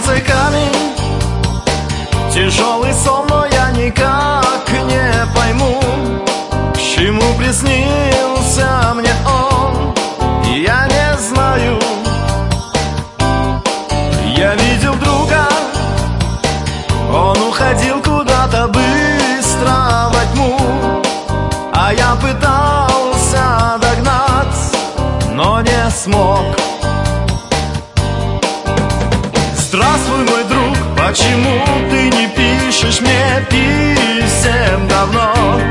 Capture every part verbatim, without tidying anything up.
сердце камень, тяжелый сон, но я никак не пойму, к чему приснился мне он, я не знаю. Я видел друга, он уходил куда-то быстро во тьму, а я пытался догнать, но не смог. Здравствуй, мой друг, почему ты не пишешь мне писем давно?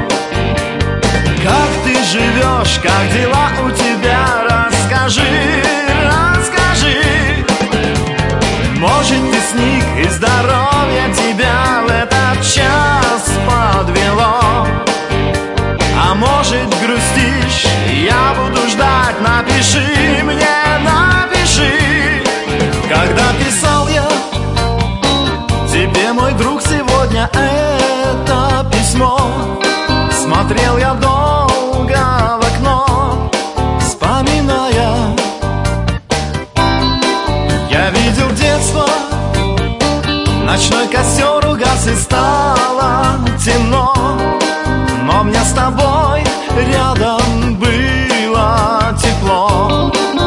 Как ты живешь, как дела у тебя? Расскажи, расскажи. Может, ты сник и здоровье тебя в этот час подвело, а может, грустишь, я буду ждать. Напиши мне, напиши. Когда писал я тебе, мой друг, сегодня это письмо, смотрел я долго в окно, вспоминая. Я видел детство, ночной костер угас и стало темно, но мне с тобой рядом было тепло.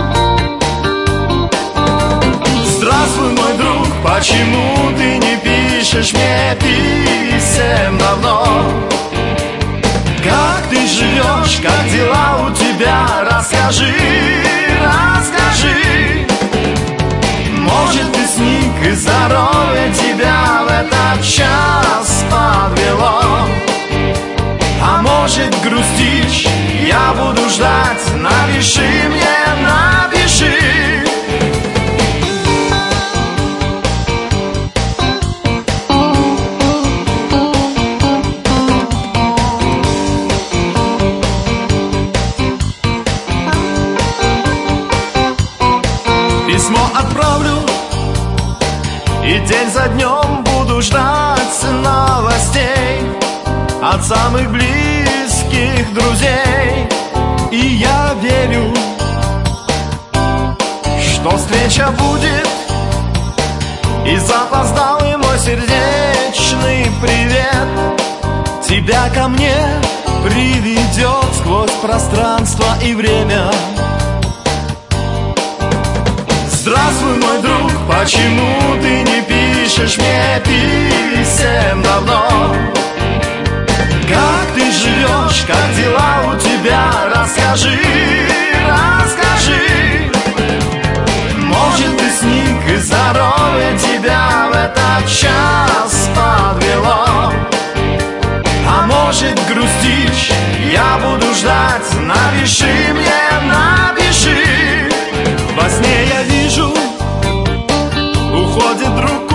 Здравствуй, мой друг, почему ты не пишешь мне писем давно? Как ты живешь, как дела у тебя? Расскажи, расскажи. Может, ты сник и здоровье тебя в этот час подвело, а может, грустишь, я буду ждать. Напиши мне, напиши. Письмо отправлю, и день за днем буду ждать новостей от самых близких друзей. И я верю, что встреча будет, и запоздалый мой сердечный привет тебя ко мне приведет сквозь пространство и время. Здравствуй, мой друг, почему ты не пишешь мне писем давно? Как ты живешь, как дела у тебя? Расскажи, расскажи. Может, ты сник и здоровье тебя в этот час подвело, а может, грустишь, я буду ждать. Напиши мне, напиши. Во сне я вижу, уходит друг